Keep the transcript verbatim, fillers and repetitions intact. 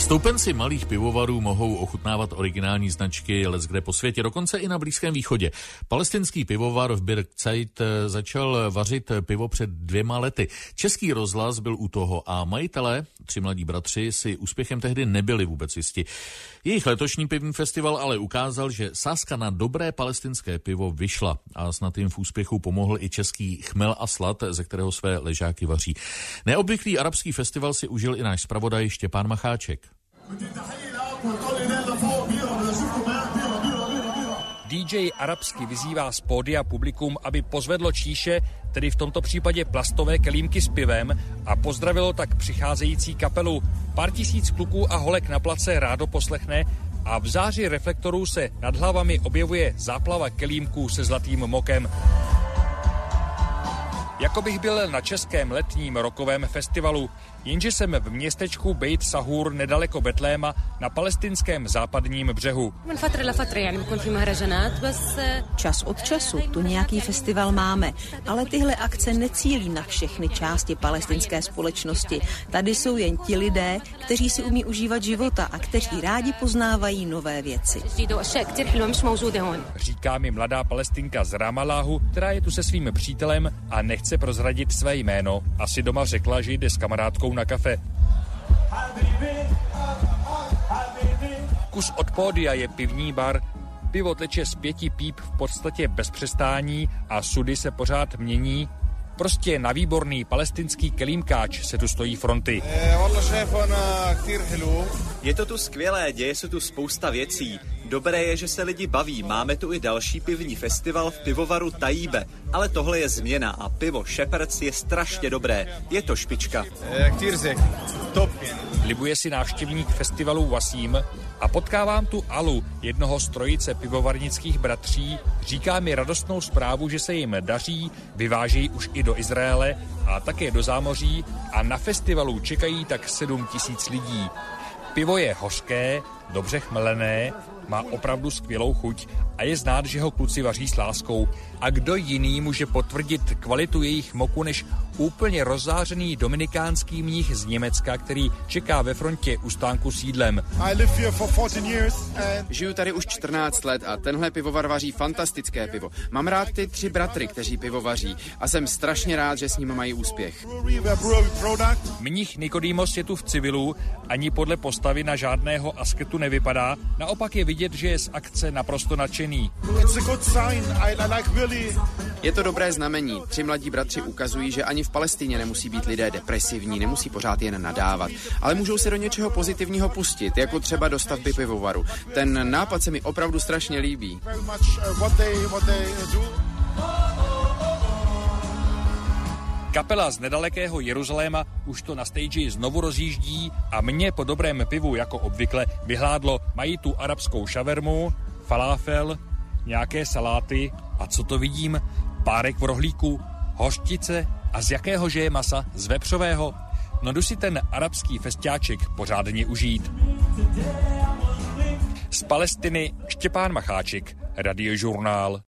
Stoupenci malých pivovarů mohou ochutnávat originální značky leckde po světě, dokonce i na Blízkém východě. Palestinský pivovar v Bir Zayt začal vařit pivo před dvěma lety. Český rozhlas byl u toho a majitelé, tři mladí bratři, si úspěchem tehdy nebyli vůbec jisti. Jejich letošní pivní festival ale ukázal, že sázka na dobré palestinské pivo vyšla a snad jim v úspěchu pomohl i český Chmel a slad, ze kterého své ležáky vaří. Neobvyklý arabský festival si užil i náš zpravodaj Štěpán Macháček. dý džej arabsky vyzývá z pódia publikum, aby pozvedlo číše, tedy v tomto případě plastové kelímky s pivem, a pozdravilo tak přicházející kapelu. Pár tisíc kluků a holek na place rádo poslechne a v záři reflektorů se nad hlavami objevuje záplava kelímků se zlatým mokem. Jako bych byl na českém letním rokovém festivalu, jenže jsem v městečku Bejt Sahur nedaleko Betléma na palestinském západním břehu. Čas od času tu nějaký festival máme, ale tyhle akce necílí na všechny části palestinské společnosti. Tady jsou jen ti lidé, kteří si umí užívat života a kteří rádi poznávají nové věci. Říká mi mladá Palestinka z Ramalláhu, která je tu se svým přítelem a nechce prozradit své jméno. Asi doma řekla, že jde s kamarádkou na kafe. Kus od pódia je pivní bar. Pivo teče z pěti píp v podstatě bez přestání a sudy se pořád mění. Prostě na výborný palestinský kelímkáč se tu stojí fronty. Je to tu skvělé, děje se tu spousta věcí. Dobré je, že se lidi baví. Máme tu i další pivní festival v pivovaru Tajíbe. Ale tohle je změna a pivo Shepherd's je strašně dobré. Je to špička. Libuje si návštěvník festivalu Wasím a potkávám tu Alu, jednoho z trojice pivovarnických bratří. Říká mi radostnou zprávu, že se jim daří, vyvážejí už i do Izraele a také do zámoří a na festivalu čekají tak sedm tisíc lidí. Pivo je hořké, dobře chmelené, má opravdu skvělou chuť a je znát, že ho kluci vaří s láskou. A kdo jiný může potvrdit kvalitu jejich moku než úplně rozzářený dominikánský mních z Německa, který čeká ve frontě u stánku s jídlem. Žiju tady už čtrnáct let a tenhle pivovar vaří fantastické pivo. Mám rád ty tři bratry, kteří pivo vaří a jsem strašně rád, že s ním mají úspěch. Mních Nikodýmos je tu v civilu, ani podle postavy na žádného asketu nevypadá, naopak je vidět, že je z akce naprosto nadšený. Je to dobré znamení. Tři mladí bratři ukazují, že ani v Palestině nemusí být lidé depresivní, nemusí pořád jen nadávat, ale můžou se do něčeho pozitivního pustit, jako třeba do stavby pivovaru. Ten nápad se mi opravdu strašně líbí. Kapela z nedalekého Jeruzaléma už to na stage znovu rozjíždí a mě po dobrém pivu jako obvykle vyhládlo. Mají tu arabskou šavermu, falafel, nějaké saláty a co to vidím? Párek v rohlíku, hořčice a z jakého že je masa? Z vepřového? No jdu si ten arabský festiáček pořádně užít. Z Palestiny Štěpán Macháček, Radiožurnál.